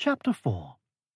Chapter 4.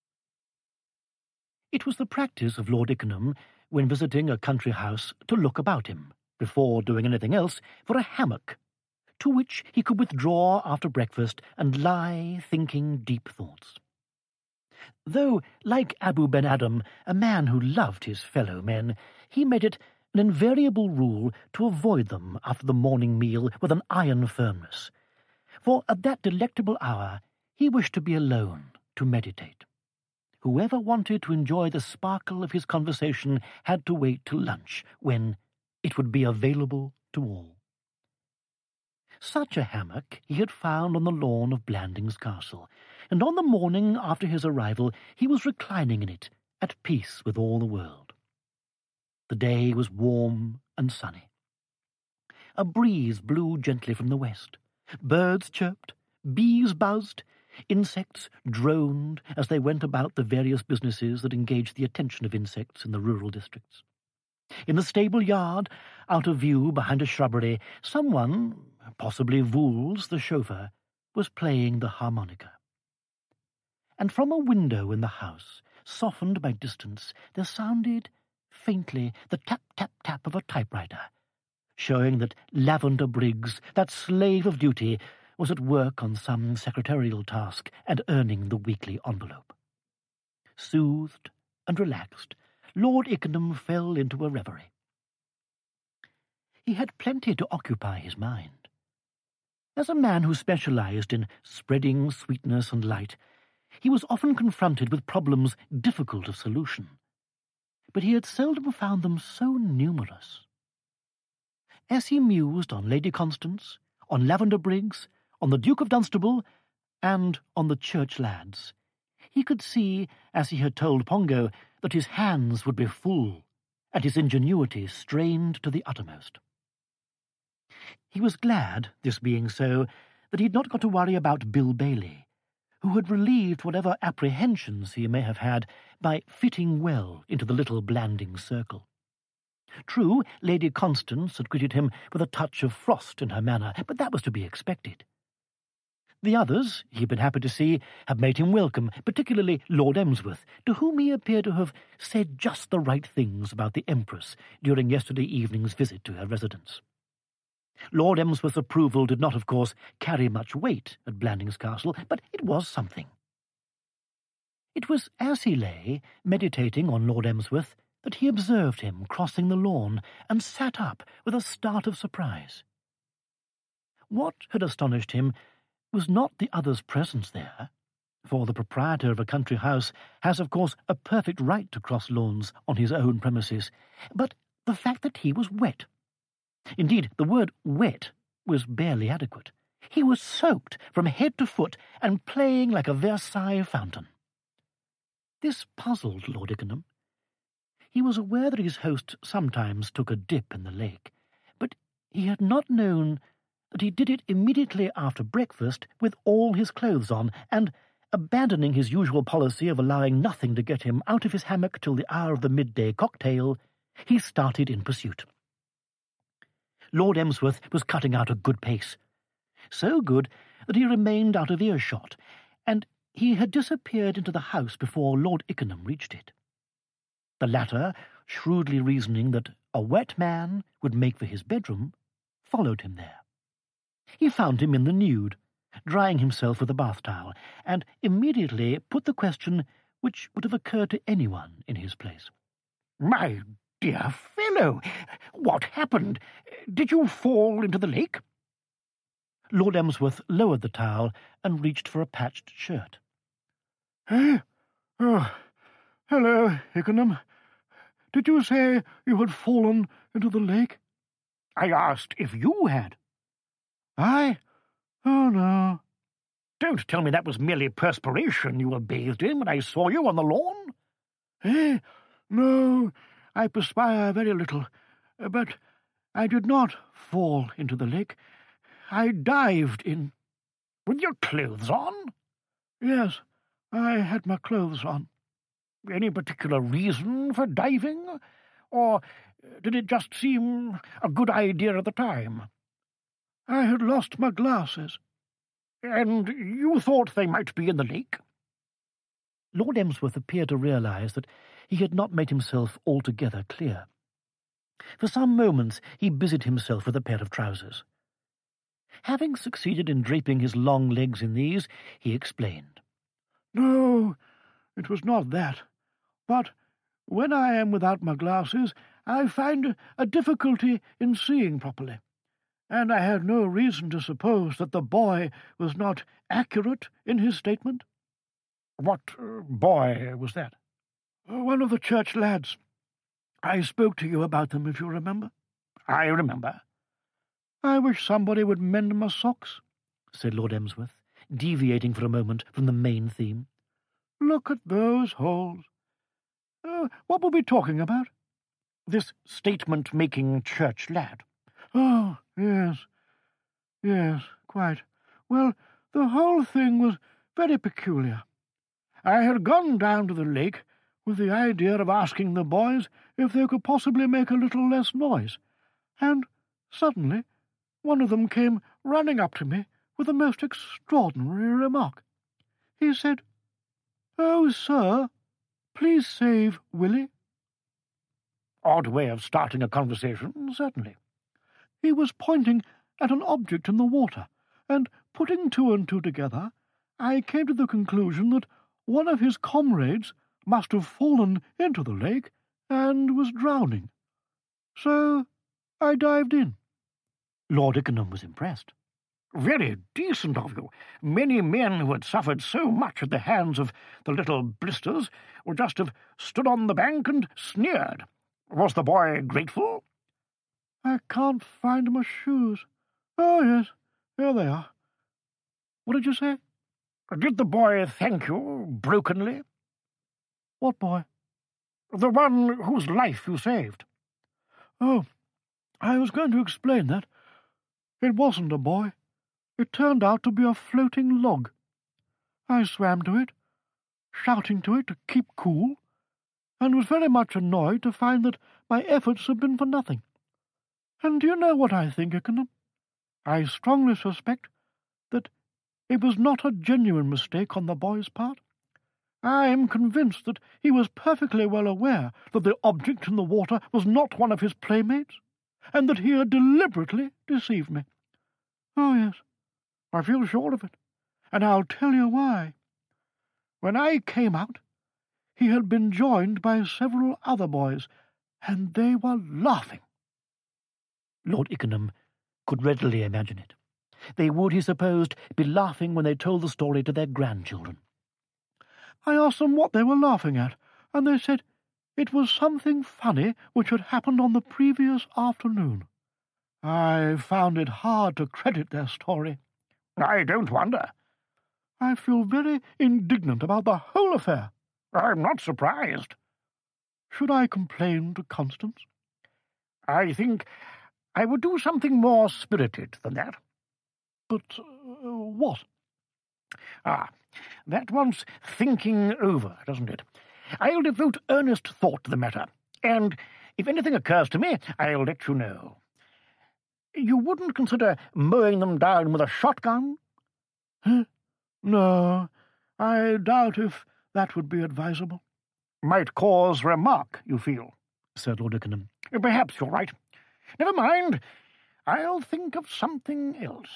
It was the practice of Lord Ickenham, when visiting a country house, to look about him, before doing anything else, for a hammock, to which he could withdraw after breakfast and lie thinking deep thoughts. Though, like Abu Ben Adam, a man who loved his fellow men, he made it an invariable rule to avoid them after the morning meal with an iron firmness, for at that delectable hour he wished to be alone, to meditate. Whoever wanted to enjoy the sparkle of his conversation had to wait till lunch, when it would be available to all. Such a hammock he had found on the lawn of Blandings Castle, and on the morning after his arrival he was reclining in it, at peace with all the world. The day was warm and sunny. A breeze blew gently from the west. Birds chirped, bees buzzed, insects droned as they went about the various businesses that engaged the attention of insects in the rural districts. In the stable yard, out of view behind a shrubbery, someone, possibly Vooles the chauffeur, was playing the harmonica. And from a window in the house, softened by distance, there sounded, faintly, the tap-tap-tap of a typewriter, showing that Lavender Briggs, that slave of duty, was at work on some secretarial task and earning the weekly envelope. Soothed and relaxed, Lord Ickenham fell into a reverie. He had plenty to occupy his mind. As a man who specialized in spreading sweetness and light, he was often confronted with problems difficult of solution, but he had seldom found them so numerous. As he mused on Lady Constance, on Lavender Briggs, on the Duke of Dunstable, and on the church lads, he could see, as he had told Pongo, that his hands would be full, and his ingenuity strained to the uttermost. He was glad, this being so, that he had not got to worry about Bill Bailey, who had relieved whatever apprehensions he may have had by fitting well into the little Blandings circle. True, Lady Constance had greeted him with a touch of frost in her manner, but that was to be expected. The others, he had been happy to see, had made him welcome, particularly Lord Emsworth, to whom he appeared to have said just the right things about the Empress during yesterday evening's visit to her residence. Lord Emsworth's approval did not, of course, carry much weight at Blandings Castle, but it was something. It was as he lay, meditating on Lord Emsworth, that he observed him crossing the lawn and sat up with a start of surprise. What had astonished him was not the other's presence there, for the proprietor of a country house has, of course, a perfect right to cross lawns on his own premises, but the fact that he was wet. Indeed, the word wet was barely adequate. He was soaked from head to foot and playing like a Versailles fountain. This puzzled Lord Ickenham. He was aware that his host sometimes took a dip in the lake, but he had not known that he did it immediately after breakfast with all his clothes on, and, abandoning his usual policy of allowing nothing to get him out of his hammock till the hour of the midday cocktail, he started in pursuit. Lord Emsworth was cutting out a good pace, so good that he remained out of earshot, and he had disappeared into the house before Lord Ickenham reached it. The latter, shrewdly reasoning that a wet man would make for his bedroom, followed him there. He found him in the nude, drying himself with a bath-towel, and immediately put the question which would have occurred to anyone in his place. "My dear fellow, what happened? Did you fall into the lake?" Lord Emsworth lowered the towel and reached for a patched shirt. "Eh? Oh, hello, Ickenham. Did you say you had fallen into the lake?" "I asked if you had." "I? Oh, no." "Don't tell me that was merely perspiration you were bathed in when I saw you on the lawn." "Eh? No, I perspire very little, but I did not fall into the lake. I dived in." "With your clothes on?" "Yes, I had my clothes on." "Any particular reason for diving? Or did it just seem a good idea at the time?" "I had lost my glasses." "And you thought they might be in the lake?" Lord Emsworth appeared to realise that he had not made himself altogether clear. For some moments he busied himself with a pair of trousers. Having succeeded in draping his long legs in these, he explained. "No, it was not that. But when I am without my glasses, I find a difficulty in seeing properly, and I had no reason to suppose that the boy was not accurate in his statement." What boy was that? "One of the church lads. I spoke to you about them, if you remember." I remember. "I wish somebody would mend my socks," said Lord Emsworth, deviating for a moment from the main theme. "Look at those holes. What were we talking about?" This statement-making church lad. "Oh, yes. Yes, quite. Well, the whole thing was very peculiar. I had gone down to the lake with the idea of asking the boys if they could possibly make a little less noise, and suddenly one of them came running up to me with a most extraordinary remark. He said, 'Oh, sir, please save Willie.'" Odd way of starting a conversation, certainly. He was pointing at an object in the water, and putting two and two together, I came to the conclusion that one of his comrades must have fallen into the lake and was drowning. So I dived in." Lord Ickenham was impressed. Very decent of you. Many men who had suffered so much at the hands of the little blisters would just have stood on the bank and sneered. Was the boy grateful? "I can't find my shoes. Oh, yes, here they are. What did you say?" Did the boy thank you brokenly? "What boy?" The one whose life you saved. "Oh, I was going to explain that. It wasn't a boy. It turned out to be a floating log. I swam to it, shouting to it to keep cool, and was very much annoyed to find that my efforts had been for nothing. And do you know what I think, Ickenham? I strongly suspect that it was not a genuine mistake on the boy's part. I am convinced that he was perfectly well aware that the object in the water was not one of his playmates, and that he had deliberately deceived me. Oh, yes, I feel sure of it, and I'll tell you why. When I came out, he had been joined by several other boys, and they were laughing." Lord Ickenham could readily imagine it. They would, he supposed, be laughing when they told the story to their grandchildren. I asked them what they were laughing at, and they said it was something funny which had happened on the previous afternoon. I found it hard to credit their story. I don't wonder. I feel very indignant about the whole affair. I'm not surprised. Should I complain to Constance? I think I would do something more spirited than that. But what? That wants thinking over, doesn't it? I'll devote earnest thought to the matter, and if anything occurs to me, I'll let you know. You wouldn't consider mowing them down with a shotgun? No, I doubt if that would be advisable. Might cause remark, you feel, said Lord Ickenham. Perhaps you're right. Never mind. I'll think of something else.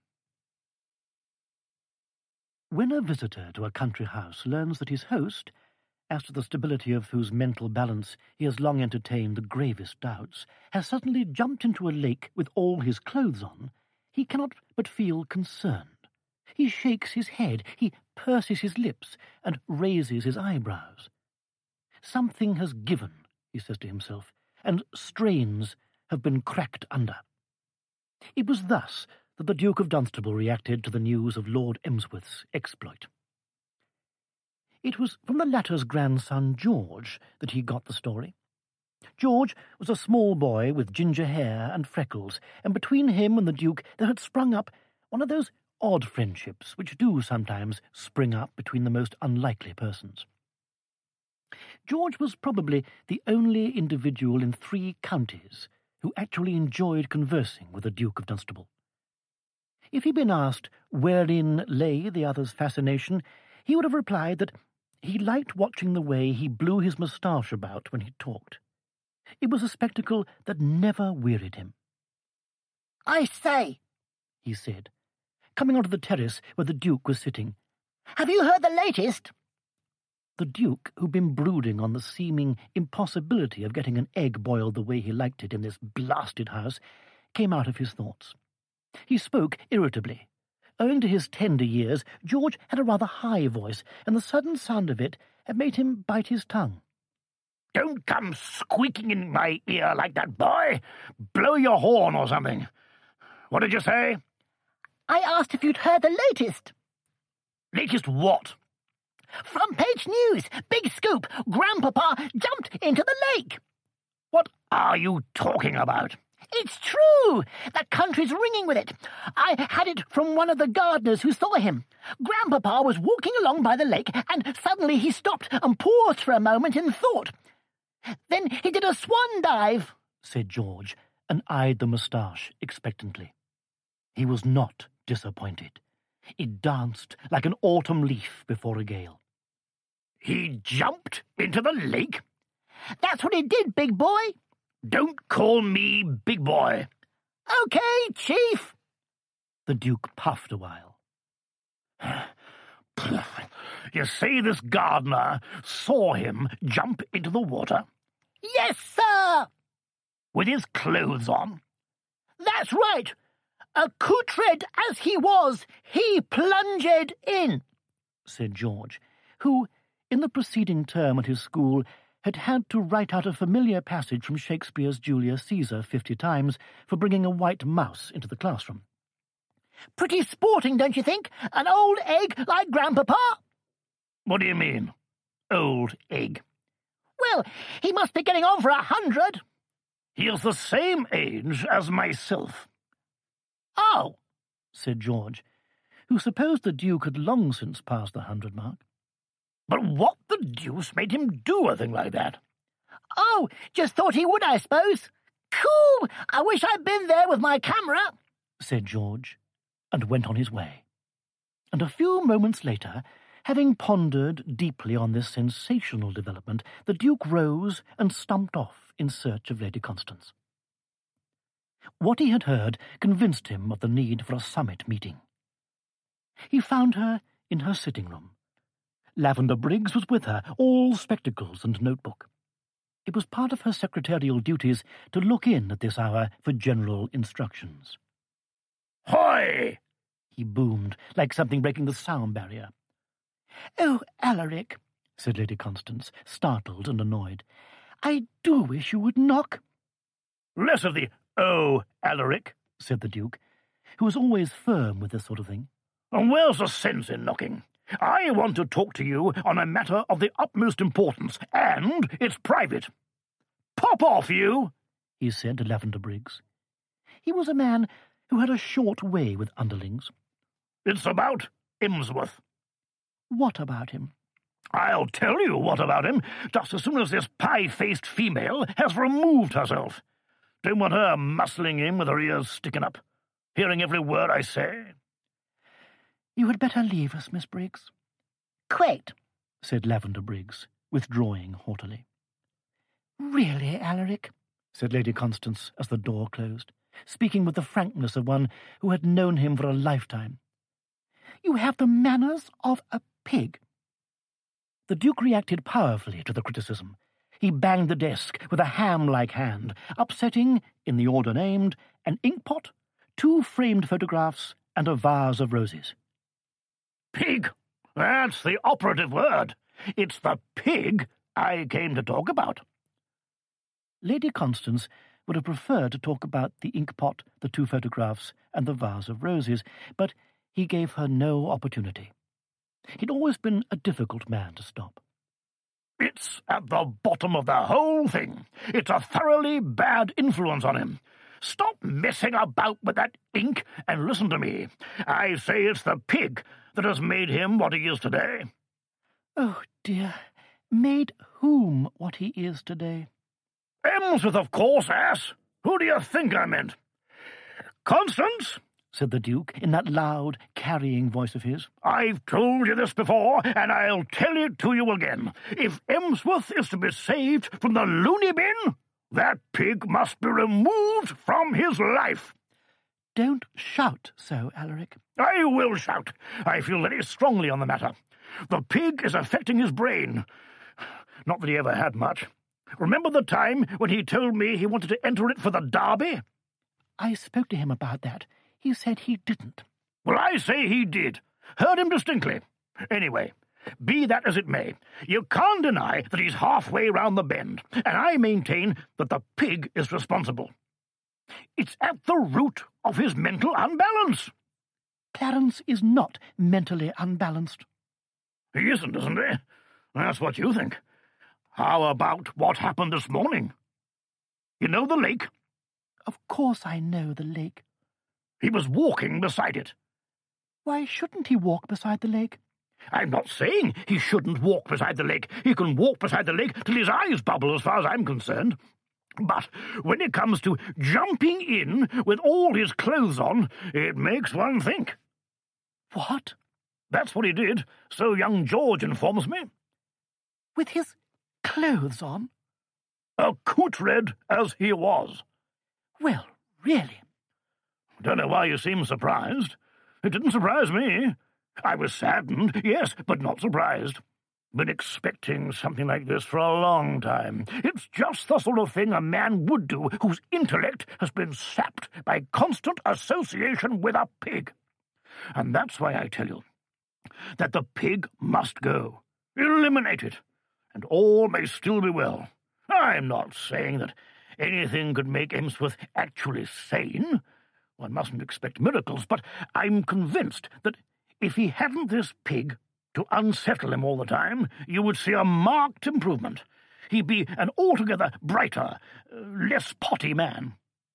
When a visitor to a country house learns that his host, as to the stability of whose mental balance he has long entertained the gravest doubts, has suddenly jumped into a lake with all his clothes on, he cannot but feel concerned. He shakes his head, he purses his lips, and raises his eyebrows. Something has given, he says to himself, and strains have been cracked under. It was thus that the Duke of Dunstable reacted to the news of Lord Emsworth's exploit. It was from the latter's grandson George that he got the story. George was a small boy with ginger hair and freckles, and between him and the Duke there had sprung up one of those odd friendships which do sometimes spring up between the most unlikely persons. George was probably the only individual in 3 counties who actually enjoyed conversing with the Duke of Dunstable. If he'd been asked wherein lay the other's fascination, he would have replied that He liked watching the way he blew his moustache about when he talked. It was a spectacle that never wearied him. "I say," he said, coming onto the terrace where the Duke was sitting. "Have you heard the latest?" The Duke, who'd been brooding on the seeming impossibility of getting an egg boiled the way he liked it in this blasted house, came out of his thoughts. He spoke irritably. Owing to his tender years, George had a rather high voice, and the sudden sound of it had made him bite his tongue. "Don't come squeaking in my ear like that, boy. Blow your horn or something. What did you say?" "I asked if you'd heard the latest." "Latest what?" "Front page news. Big scoop. Grandpapa jumped into the lake." "What are you talking about?" "It's true. The country's ringing with it. I had it from one of the gardeners who saw him. Grandpapa was walking along by the lake, and suddenly he stopped and paused for a moment in thought. Then he did a swan dive," said George, and eyed the moustache expectantly. He was not disappointed. It danced like an autumn leaf before a gale. "He jumped into the lake?" "That's what he did, big boy." "Don't call me big boy." "Okay, Chief." The Duke puffed a while. "You say this gardener saw him jump into the water?" "Yes, sir." "With his clothes on?" "That's right. Accoutred as he was, he plunged in," said George, who, in the preceding term at his school, had had to write out a familiar passage from Shakespeare's Julius Caesar 50 times for bringing a white mouse into the classroom. "Pretty sporting, don't you think? An old egg like Grandpapa?" "What do you mean, old egg?" "Well, he must be getting on for 100. "He is the same age as myself." "Oh," said George, who supposed the Duke had long since passed the 100 mark. "But what the deuce made him do a thing like that?" "Oh, just thought he would, I suppose. Cool! I wish I'd been there with my camera," said George, and went on his way. And a few moments later, having pondered deeply on this sensational development, the Duke rose and stumped off in search of Lady Constance. What he had heard convinced him of the need for a summit meeting. He found her in her sitting-room. Lavender Briggs was with her, all spectacles and notebook. It was part of her secretarial duties to look in at this hour for general instructions. "Hoy!" he boomed, like something breaking the sound barrier. "Oh, Alaric," said Lady Constance, startled and annoyed. "I do wish you would knock." "Less of the "oh, Alaric," said the Duke, who was always firm with this sort of thing. "And where's the sense in knocking? I want to talk to you on a matter of the utmost importance, and it's private." "Pop off, you," he said to Lavender Briggs. He was a man who had a short way with underlings. "It's about Imsworth." "What about him?" "I'll tell you what about him, just as soon as this pie-faced female has removed herself. Don't want her muscling in with her ears sticking up, hearing every word I say." "You had better leave us, Miss Briggs." "Quite," said Lavender Briggs, withdrawing haughtily. "Really, Alaric," said Lady Constance as the door closed, speaking with the frankness of one who had known him for a lifetime. "You have the manners of a pig." The Duke reacted powerfully to the criticism. He banged the desk with a ham-like hand, upsetting, in the order named, an inkpot, 2 framed photographs, and a vase of roses. "Pig! That's the operative word. It's the pig I came to talk about." Lady Constance would have preferred to talk about the inkpot, the 2 photographs, and the vase of roses, but he gave her no opportunity. He'd always been a difficult man to stop. "It's at the bottom of the whole thing. It's a thoroughly bad influence on him. Stop messing about with that ink and listen to me. I say it's the pig that has made him what he is today." "Oh, dear. Made whom what he is today?" "Emsworth, of course, ass. Who do you think I meant?" "Constance," said the Duke, in that loud, carrying voice of his. "I've told you this before, and I'll tell it to you again. If Emsworth is to be saved from the loony bin, that pig must be removed from his life." "Don't shout so, Alaric." "I will shout. I feel very strongly on the matter. The pig is affecting his brain. Not that he ever had much. Remember the time when he told me he wanted to enter it for the Derby?" "I spoke to him about that. He said he didn't." "Well, I say he did. Heard him distinctly. Anyway, be that as it may, you can't deny that he's halfway round the bend, and I maintain that the pig is responsible. It's at the root of his mental unbalance." "Clarence is not mentally unbalanced." "He isn't, isn't he? That's what you think. How about what happened this morning? You know the lake?" "Of course I know the lake." "He was walking beside it." "Why shouldn't he walk beside the lake?" "I'm not saying he shouldn't walk beside the lake. He can walk beside the lake till his eyes bubble, as far as I'm concerned. But when it comes to jumping in with all his clothes on, it makes one think." "What?" "That's what he did, so young George informs me." "With his clothes on?" "Accoutred as he was." "Well, really." "Don't know why you seem surprised. It didn't surprise me. I was saddened, yes, but not surprised. Been expecting something like this for a long time. It's just the sort of thing a man would do whose intellect has been sapped by constant association with a pig. And that's why I tell you that the pig must go. Eliminate it, and all may still be well. I'm not saying that anything could make Emsworth actually sane. One mustn't expect miracles, but I'm convinced that if he hadn't this pig to unsettle him all the time, you would see a marked improvement. He'd be an altogether brighter, less potty man."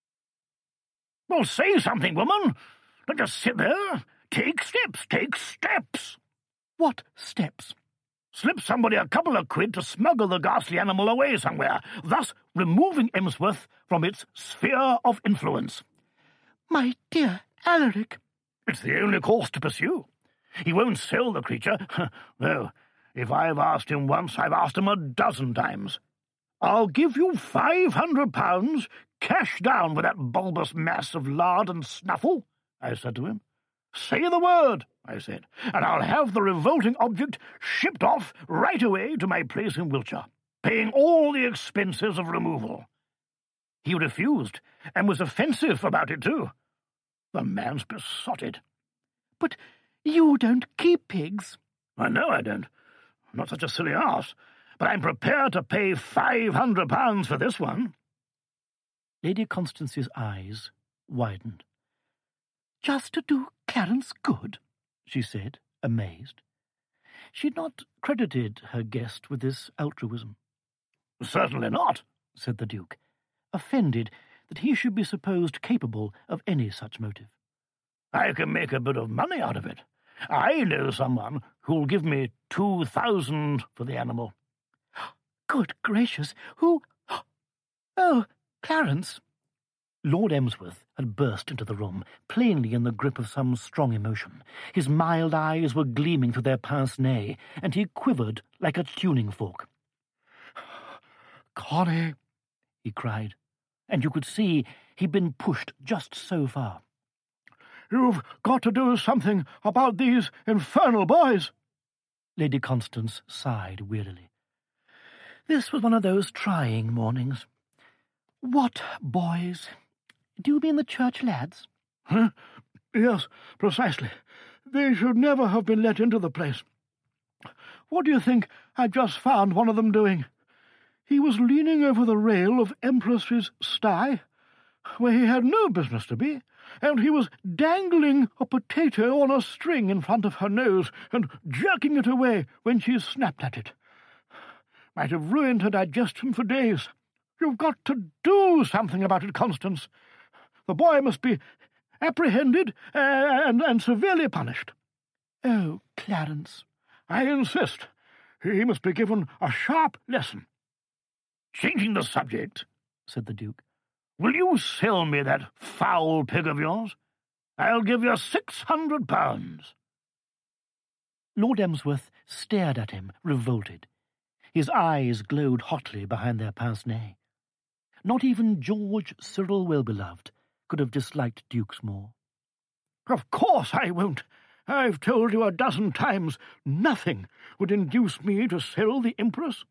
"Well, say something, woman. Don't just sit there. Take steps, take steps." "What steps?" "Slip somebody a couple of quid to smuggle the ghastly animal away somewhere, thus removing Emsworth from its sphere of influence." "My dear Alaric." "It's the only course to pursue. He won't sell the creature. No, if I've asked him once, I've asked him a dozen times. 'I'll give you £500, cash down for that bulbous mass of lard and snuffle,' I said to him. 'Say the word,' I said, 'and I'll have the revolting object shipped off right away to my place in Wiltshire, paying all the expenses of removal.' He refused, and was offensive about it too. The man's besotted." "But you don't keep pigs." "I know I don't. I'm not such a silly ass, but I'm prepared to pay £500 for this one." Lady Constance's eyes widened. "Just to do Clarence good?" she said, amazed. She had not credited her guest with this altruism. "Certainly not," said the Duke, offended that he should be supposed capable of any such motive. "I can make a bit of money out of it. I know someone who'll give me 2,000 for the animal." "Good gracious! Who? Oh, Clarence!" Lord Emsworth had burst into the room, plainly in the grip of some strong emotion. His mild eyes were gleaming through their pince-nez, and he quivered like a tuning fork. "Connie," he cried, and you could see he'd been pushed just so far. "you've got to do something about these infernal boys." Lady Constance sighed wearily. This was one of those trying mornings. "What boys? Do you mean the church lads?" "Huh? Yes, precisely. They should never have been let into the place. What do you think I just found one of them doing? He was leaning over the rail of Empress's sty, where he had no business to be, and he was dangling a potato on a string in front of her nose and jerking it away when she snapped at it. Might have ruined her digestion for days. You've got to do something about it, Constance. The boy must be apprehended and severely punished." "Oh, Clarence." "I insist. He must be given a sharp lesson." "Changing the subject," said the Duke. "will you sell me that foul pig of yours?" I'll give you £600. Lord Emsworth stared at him, revolted. His eyes glowed hotly behind their pince-nez. Not even George Cyril Wellbeloved could have disliked dukes more. Of course I won't. I've told you 12 times nothing would induce me to sell the Empress.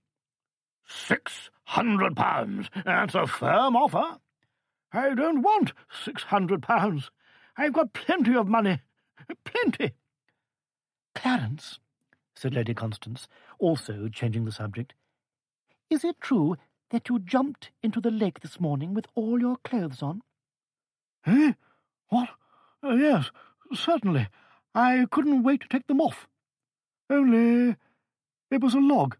£600. That's a firm offer. I don't want £600. I've got plenty of money. Plenty. Clarence, said Lady Constance, also changing the subject, is it true that you jumped into the lake this morning with all your clothes on? Eh? What? Yes, certainly. I couldn't wait to take them off. Only it was a log.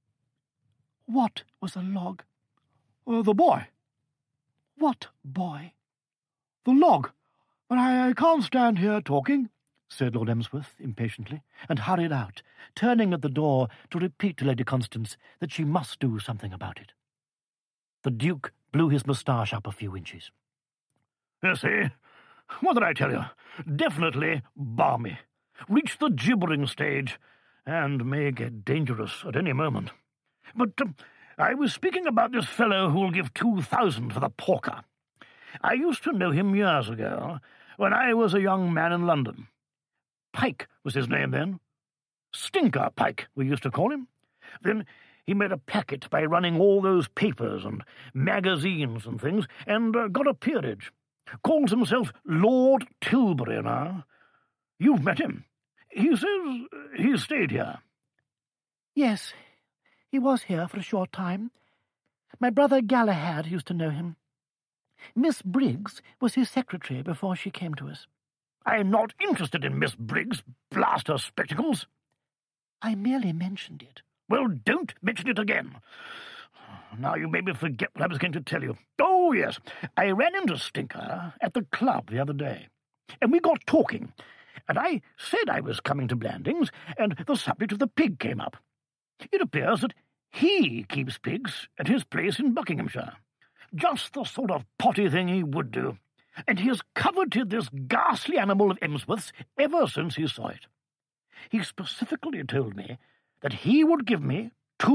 What was a log? The boy. What boy? The log. But I can't stand here talking, said Lord Emsworth impatiently, and hurried out, turning at the door to repeat to Lady Constance that she must do something about it. The Duke blew his moustache up a few inches. You see, what did I tell you? Definitely balmy. Reach the gibbering stage, and may get dangerous at any moment. But I was speaking about this fellow who'll give 2,000 for the porker. I used to know him years ago, when I was a young man in London. Pike was his name then. Stinker Pike, we used to call him. Then he made a packet by running all those papers and magazines and things, and got a peerage. Calls himself Lord Tilbury now. You've met him. He says he stayed here. Yes, he was here for a short time. My brother Galahad used to know him. Miss Briggs was his secretary before she came to us. I'm not interested in Miss Briggs, blast her spectacles. I merely mentioned it. Well, don't mention it again. Now you made me forget what I was going to tell you. Oh, yes, I ran into Stinker at the club the other day, and we got talking, and I said I was coming to Blandings, and the subject of the pig came up. It appears that he keeps pigs at his place in Buckinghamshire. Just the sort of potty thing he would do, and he has coveted this ghastly animal of Emsworth's ever since he saw it. He specifically told me that he would give me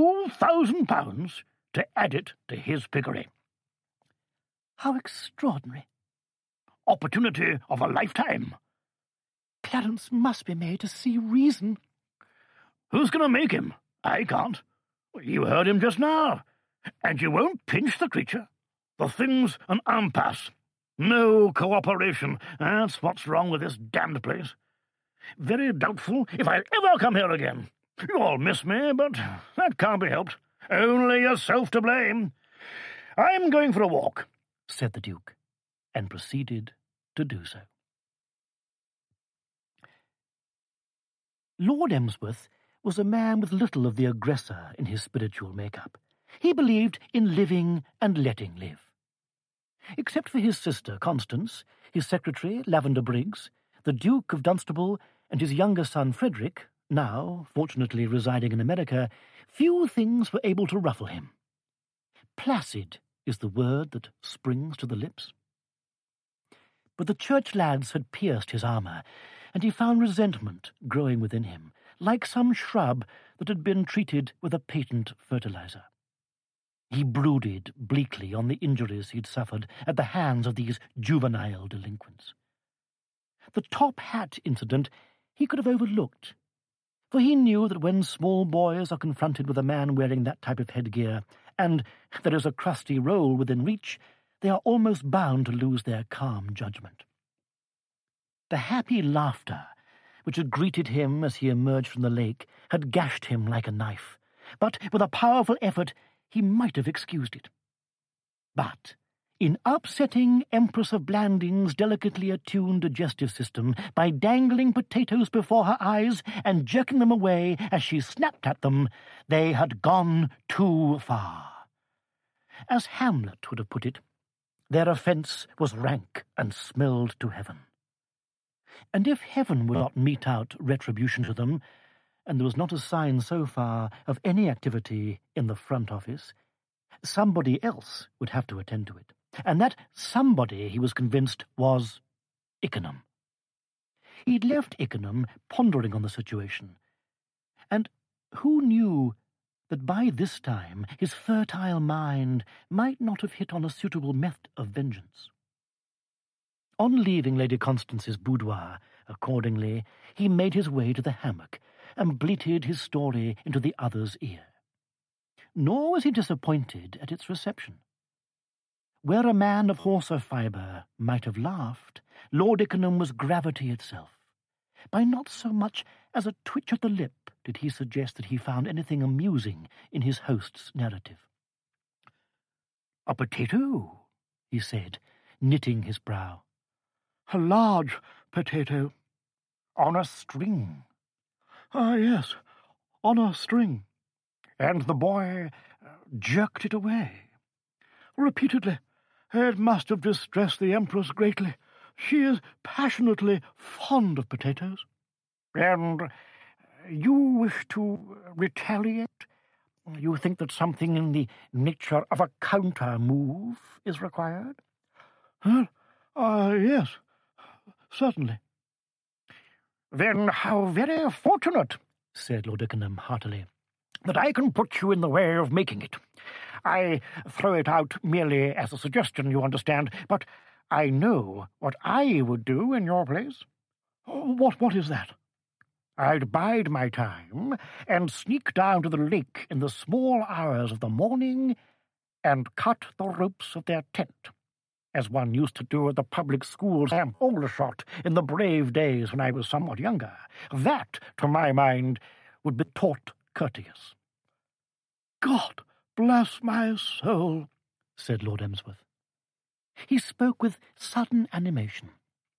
£2,000 to add it to his piggery. How extraordinary. Opportunity of a lifetime. Clarence must be made to see reason. Who's going to make him? I can't. You heard him just now. And you won't pinch the creature. The thing's an impasse. No cooperation. That's what's wrong with this damned place. Very doubtful if I'll ever come here again. You all miss me, but that can't be helped. Only yourself to blame. I'm going for a walk, said the Duke, and proceeded to do so. Lord Emsworth was a man with little of the aggressor in his spiritual make-up. He believed in living and letting live. Except for his sister Constance, his secretary Lavender Briggs, the Duke of Dunstable, and his younger son Frederick, now fortunately residing in America, few things were able to ruffle him. Placid is the word that springs to the lips. But the church lads had pierced his armour, and he found resentment growing within him, like some shrub that had been treated with a patent fertilizer. He brooded bleakly on the injuries he'd suffered at the hands of these juvenile delinquents. The top hat incident he could have overlooked, for he knew that when small boys are confronted with a man wearing that type of headgear, and there is a crusty roll within reach, they are almost bound to lose their calm judgment. The happy laughter which had greeted him as he emerged from the lake had gashed him like a knife, but with a powerful effort he might have excused it. But in upsetting Empress of Blanding's delicately attuned digestive system by dangling potatoes before her eyes and jerking them away as she snapped at them, they had gone too far. As Hamlet would have put it, their offence was rank and smelled to heaven. And if heaven would not mete out retribution to them, and there was not a sign so far of any activity in the front office, somebody else would have to attend to it. And that somebody, he was convinced, was Ickenham. He'd left Ickenham pondering on the situation, and who knew that by this time his fertile mind might not have hit on a suitable method of vengeance. On leaving Lady Constance's boudoir, accordingly, he made his way to the hammock and bleated his story into the other's ear. Nor was he disappointed at its reception. Where a man of horser fibre might have laughed, Lord Ickenham was gravity itself. By not so much as a twitch of the lip did he suggest that he found anything amusing in his host's narrative. "A potato," he said, knitting his brow. "A large potato." "On a string." "Ah, yes, on a string." "And the boy jerked it away?" "Repeatedly. It must have distressed the Empress greatly. She is passionately fond of potatoes." "And you wish to retaliate? You think that something in the nature of a counter-move is required?" Yes, certainly." "Then how very fortunate," said Lord Ickenham heartily, "that I can put you in the way of making it. I throw it out merely as a suggestion, you understand, but I know what I would do in your place." What is that?" "I'd bide my time and sneak down to the lake in the small hours of the morning and cut the ropes of their tent, as one used to do at the public schools at Aldershot in the brave days when I was somewhat younger. That, to my mind, would be taught courteous." "God bless my soul," said Lord Emsworth. He spoke with sudden animation.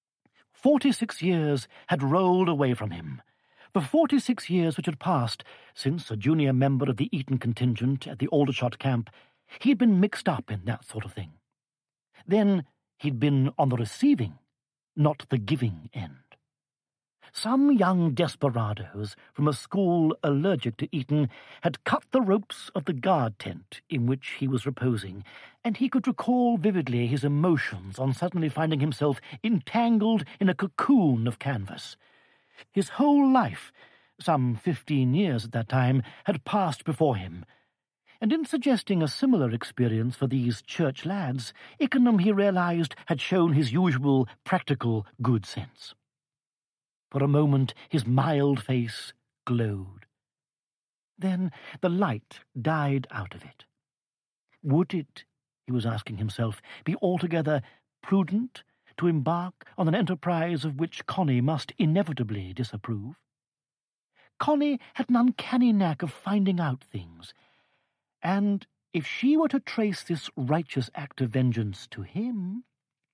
46 years had rolled away from him, the 46 years which had passed since, a junior member of the Eton contingent at the Aldershot camp, he had been mixed up in that sort of thing. Then he'd been on the receiving, not the giving end. Some young desperadoes from a school allergic to Eton had cut the ropes of the guard tent in which he was reposing, and he could recall vividly his emotions on suddenly finding himself entangled in a cocoon of canvas. His whole life, some 15 years at that time, had passed before him, and in suggesting a similar experience for these church lads, Ickenham, he realized, had shown his usual practical good sense. For a moment his mild face glowed. Then the light died out of it. Would it, he was asking himself, be altogether prudent to embark on an enterprise of which Connie must inevitably disapprove? Connie had an uncanny knack of finding out things, and if she were to trace this righteous act of vengeance to him—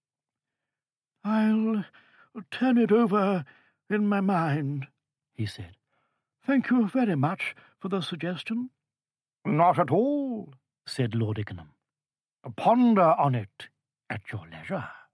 "I'll turn it over in my mind," he said. "Thank you very much for the suggestion." "Not at all," said Lord Ickenham. "Ponder on it at your leisure."